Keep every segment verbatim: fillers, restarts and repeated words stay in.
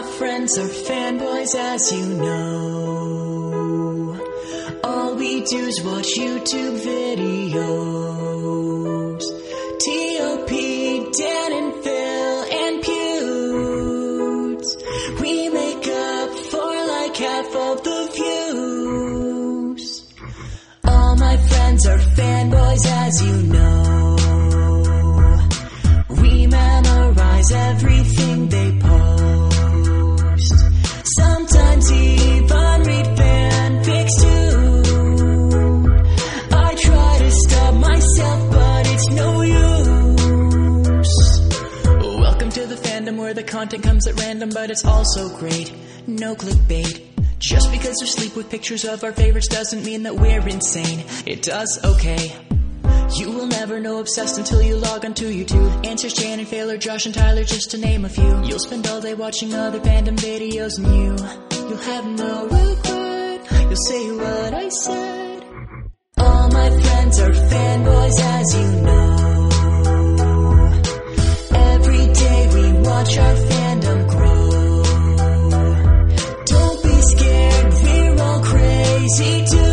my friends are fanboys, as you know. All we do is watch YouTube videos. T O P, Dan and Phil, and Pewds. We make up for like half of the views. All my friends are fanboys, as you know. We memorize everything they post. Sometimes even read fanfics too. I try to stop myself, but it's no use. Welcome to the fandom where the content comes at random, but it's also great. No clickbait. Just because we sleep with pictures of our favorites doesn't mean that we're insane. It does, okay. You will never know Obsessed until you log onto YouTube. Answers Jan and Fail or Josh and Tyler, just to name a few. You'll spend all day watching other fandom videos, and you, you'll have no regret. You'll say what I said. All my friends are fanboys, as you know. Every day we watch our fandom grow. Don't be scared, we're all crazy too.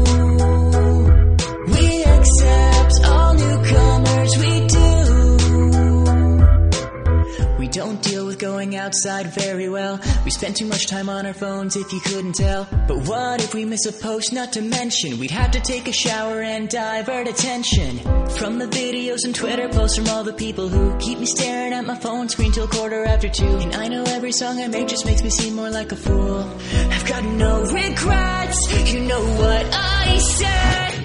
Don't deal with going outside very well. We spend too much time on our phones, if you couldn't tell. But what if we miss a post? Not to mention we'd have to take a shower and divert attention from the videos and Twitter posts from all the people who keep me staring at my phone screen till quarter after two. And I know every song I make just makes me seem more like a fool. I've got no regrets, you know what I said.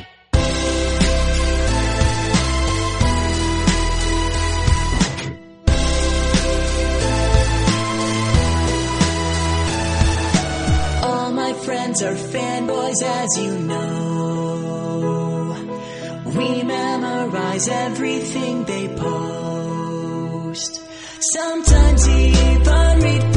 Friends are fanboys, as you know. We memorize everything they post. Sometimes even read